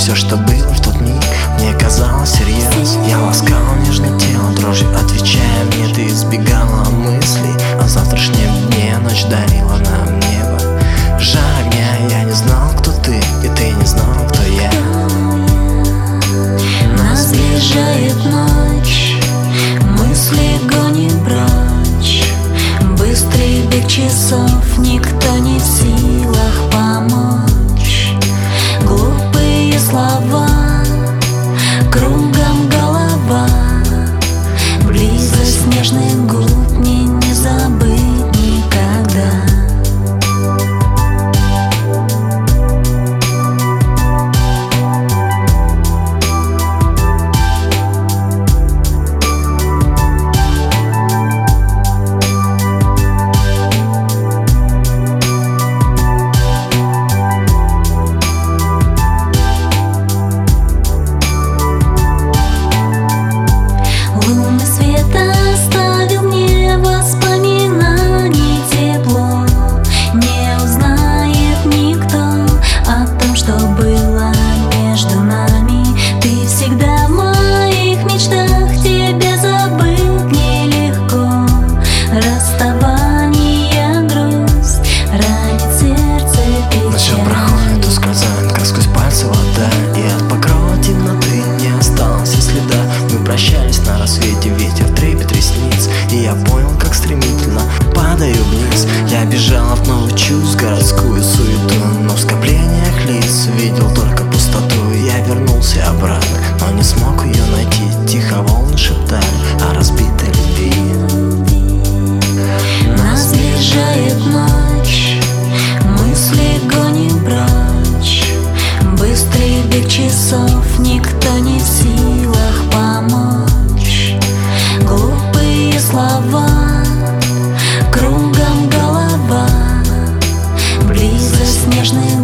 все, что было в тот миг, мне казалось всерьез. Я ласкал нежно тело, дрожью отвечая мне. Ты избегала мыслей о завтрашнем дне. Ночь дарила нам небо, жар огня. Я не знал, кто ты, и ты не знал, кто я. Нас сближает ночь, мысли гонит прочь. Быстрый бег часов, никто не в силах помочь. Глупые слова, кругом голова. Близость нежных губ мне не забыть никогда. Лунный свет оставил мне воспоминаний тепло. Не узнает никто о том, что было между нами. Ты всегда в моих мечтах, тебя забыть нелегко. Расставание, грусть ранит сердце, печаль. Но все проходит, ускользает, как сквозь пальцы вода. И от покрова темноты не осталось и следа. Мы прощались на рассвете, ветер трепет ресниц. И я понял, как стремительно падаю вниз. Я бежал в новый чувств, городскую суету, но в скоплениях лиц видел только пустоту. Я вернулся обратно, но не смог ее найти. Тихо волны шептали о разбитой любви. Нас сближает ночь, мысли гонит прочь. Быстрый бег часов, никто не в силах помочь. Глупые слова, кругом голова. Близость нежных